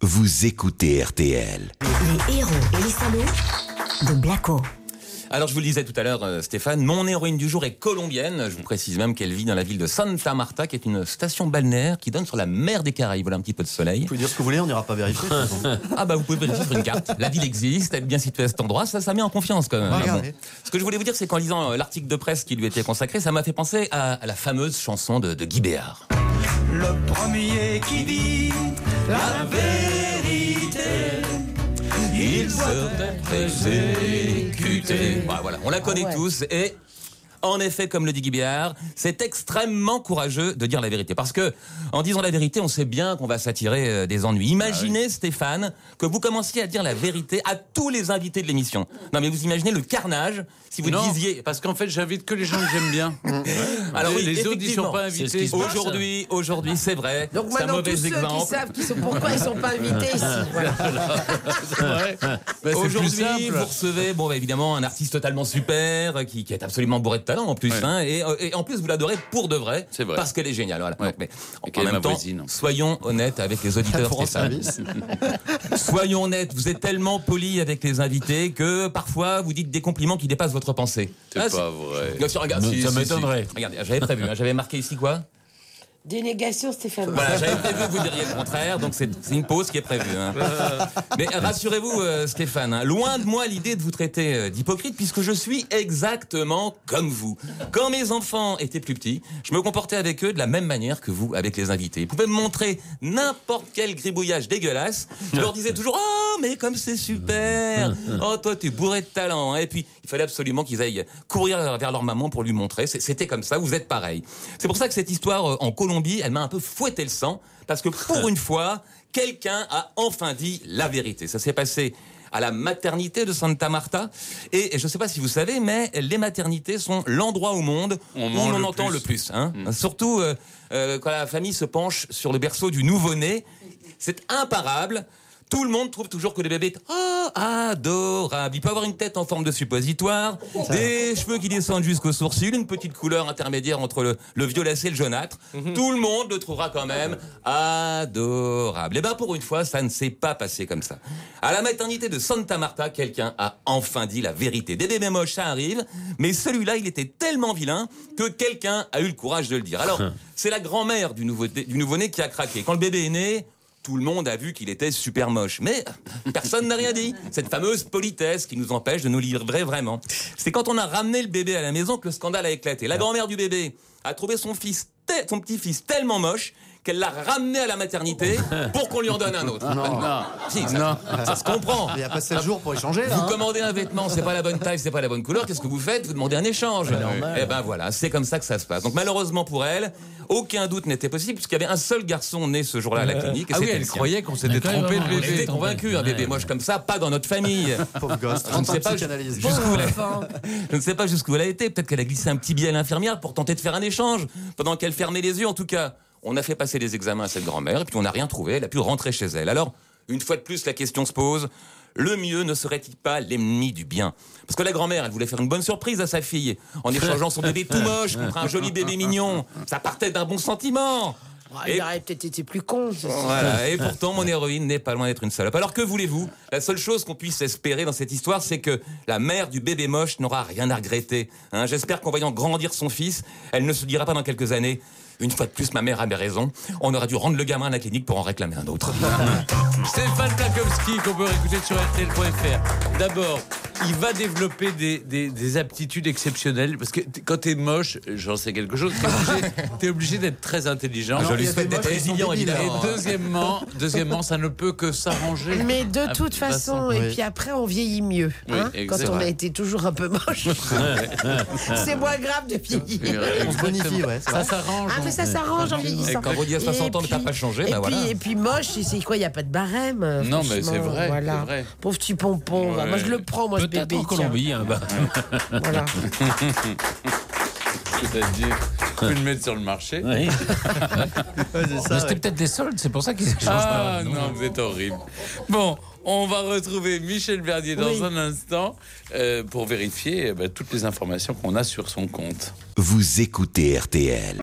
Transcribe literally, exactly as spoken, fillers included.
Vous écoutez R T L. Les héros et les salauds de Blacko. Alors je vous le disais tout à l'heure, euh, Stéphane, mon héroïne du jour est colombienne. Je vous précise même qu'elle vit dans la ville de Santa Marta, qui est une station balnéaire qui donne sur la mer des Caraïbes. Voilà un petit peu de soleil. Vous pouvez dire ce que vous voulez, on n'ira pas vérifier. Ah bah vous pouvez vérifier sur une carte. La ville existe, elle est bien située à cet endroit, ça, ça met en confiance quand même. Regardez. Bon. Ce que je voulais vous dire, c'est qu'en lisant euh, l'article de presse qui lui était consacré, ça m'a fait penser à, à la fameuse chanson de, de Guy Béard. Le premier qui dit la vérité, il serait exécuté. Bah, voilà, on la connaît Ah ouais. tous et en effet, comme le dit Guy Béard, c'est extrêmement courageux de dire la vérité. Parce que, en disant la vérité, on sait bien qu'on va s'attirer euh, des ennuis. Imaginez, ah oui. Stéphane, que vous commenciez à dire la vérité à tous les invités de l'émission. Non, mais vous imaginez le carnage si vous non, disiez. Parce qu'en fait, j'invite que les gens que j'aime bien. Alors, oui, les autres, ils sont pas invités. C'est ce aujourd'hui, aujourd'hui, c'est vrai. Donc c'est un maintenant, mauvais tous ceux exemple. qui savent qui sont, pourquoi ils sont pas invités ici. Voilà. C'est vrai. Bah, c'est plus Aujourd'hui, simple. vous recevez, bon, bah, évidemment, un artiste totalement super, qui, qui est absolument bourré de talent en plus, Ouais. hein, et, et en plus vous l'adorez pour de vrai, C'est vrai. parce qu'elle est géniale. Voilà. Ouais. Mais Et en qu'elle est même ma temps, voisine. soyons honnêtes avec les auditeurs. Pour un Stéphane. service. Soyons honnêtes, vous êtes tellement poli avec les invités que parfois vous dites des compliments qui dépassent votre pensée. C'est Ah, pas vrai. Bien sûr, regarde, Non, si, ça si, m'étonnerait. si. Regardez, j'avais prévu, hein, j'avais marqué ici quoi. Dénégation, Stéphane. Voilà, j'avais prévu que vous diriez le contraire, donc c'est c'est une pause qui est prévue. Hein. Mais rassurez-vous, euh, Stéphane, hein, loin de moi l'idée de vous traiter euh, d'hypocrite, puisque je suis exactement comme vous. Quand mes enfants étaient plus petits, je me comportais avec eux de la même manière que vous, avec les invités. Ils pouvaient me montrer n'importe quel gribouillage dégueulasse. Je leur disais toujours « Oh, mais comme c'est super ! Oh, toi, t'es bourré de talent !» Et puis, il fallait absolument qu'ils aillent courir vers leur maman pour lui montrer. C'est- C'était comme ça, vous êtes pareil. C'est pour ça que cette histoire euh, en Colombie, elle m'a un peu fouetté le sang, parce que pour une fois, quelqu'un a enfin dit la vérité. Ça s'est passé à la maternité de Santa Marta, et je ne sais pas si vous savez, mais les maternités sont l'endroit au monde On où ment on en le entend plus. le plus. Hein. Mm. Surtout euh, euh, quand la famille se penche sur le berceau du nouveau-né. C'est imparable. Tout le monde trouve toujours que le bébé est oh, adorable. Il peut avoir une tête en forme de suppositoire, des cheveux qui descendent jusqu'aux sourcils, une petite couleur intermédiaire entre le, le violacé et le jaunâtre. Tout le monde le trouvera quand même adorable. Et ben pour une fois, ça ne s'est pas passé comme ça. À la maternité de Santa Marta, quelqu'un a enfin dit la vérité. Des bébés moches, ça arrive, mais celui-là, il était tellement vilain que quelqu'un a eu le courage de le dire. Alors, c'est la grand-mère du nouveau- du nouveau-né qui a craqué. Quand le bébé est né, tout le monde a vu qu'il était super moche. Mais personne n'a rien dit. Cette fameuse politesse qui nous empêche de nous livrer vraiment. C'est quand on a ramené le bébé à la maison que le scandale a éclaté. La grand-mère du bébé a trouvé son fils, te- son petit-fils tellement moche qu'elle l'a ramené à la maternité pour qu'on lui en donne un autre. Non. Non. Si, ça, ça se comprend. Il n'y a pas sept jours pour échanger, là. Vous hein. commandez un vêtement, c'est pas la bonne taille, c'est pas la bonne couleur, qu'est-ce que vous faites? Vous demandez un échange. Et ben voilà, c'est comme ça que ça se passe. Donc malheureusement pour elle, aucun doute n'était possible puisqu'il y avait un seul garçon né ce jour-là à la clinique. Et Ah oui, c'était elle le sien. croyait qu'on s'était trompé de On était bébé. convaincus, un bébé moche comme ça, pas dans notre famille. Pauvre gosse. Je ne sais pas psychanalyse. jusqu'où elle a... Je ne sais pas jusqu'où elle a été. Peut-être qu'elle a glissé un petit billet à l'infirmière pour tenter de faire un échange. Pendant qu'elle fermait les yeux, en tout cas, on a fait passer les examens à cette grand-mère et puis on n'a rien trouvé. Elle a pu rentrer chez elle. Alors, une fois de plus, la question se pose. Le mieux ne serait-il pas l'ennemi du bien? Parce que la grand-mère, elle voulait faire une bonne surprise à sa fille en échangeant son bébé tout moche contre un joli bébé mignon. Ça partait d'un bon sentiment. Ah, Et- il aurait peut-être été plus con. Voilà, et pourtant mon héroïne n'est pas loin d'être une salope. Alors que voulez-vous? La seule chose qu'on puisse espérer dans cette histoire, c'est que la mère du bébé moche n'aura rien à regretter. Hein, j'espère qu'en voyant grandir son fils, elle ne se dira pas dans quelques années « Une fois de plus, ma mère avait raison. On aurait dû rendre le gamin à la clinique pour en réclamer un autre. » Stéphane Plakowski, qu'on peut réécouter sur R T L point F R. D'abord, il va développer des, des, des aptitudes exceptionnelles. Parce que t- quand t'es moche, j'en sais quelque chose, t'es obligé, t'es obligé d'être très intelligent. Je lui il y a souhaite des d'être moches qui sont résilient, débiles, évidemment. Et deuxièmement, deuxièmement, ça ne peut que s'arranger. Mais de Ah, toute façon, oui. et puis après, on vieillit mieux. Oui, Hein, exact. quand C'est on a vrai. été toujours un peu moche. C'est moins grave de vieillir. On se bonifie, ouais. c'est Ça vrai. s'arrange. Ah, mais ça s'arrange en vieillissant. Quand vous dites à soixante ans que Et t'as puis- pas changé, et ben puis, voilà. Et puis moche, c'est- c'est quoi? Il n'y a pas de barème. Non, mais franchement, c'est vrai, Voilà. c'est vrai. Pauvre petit pompon. Ouais. Moi, je le prends, moi, ce Peut-être bébé. en Colombie. Hein, bah. tiens. Voilà. C'est-à-dire, tu peux le mettre sur le marché. Oui. Ouais, c'est ça, Mais c'était ouais. peut-être des soldes, c'est pour ça qu'ils échangent Ah pas. non, vous êtes horrible. Bon, on va retrouver Michel Verdier dans Oui. un instant euh, pour vérifier eh ben, toutes les informations qu'on a sur son compte. Vous écoutez R T L.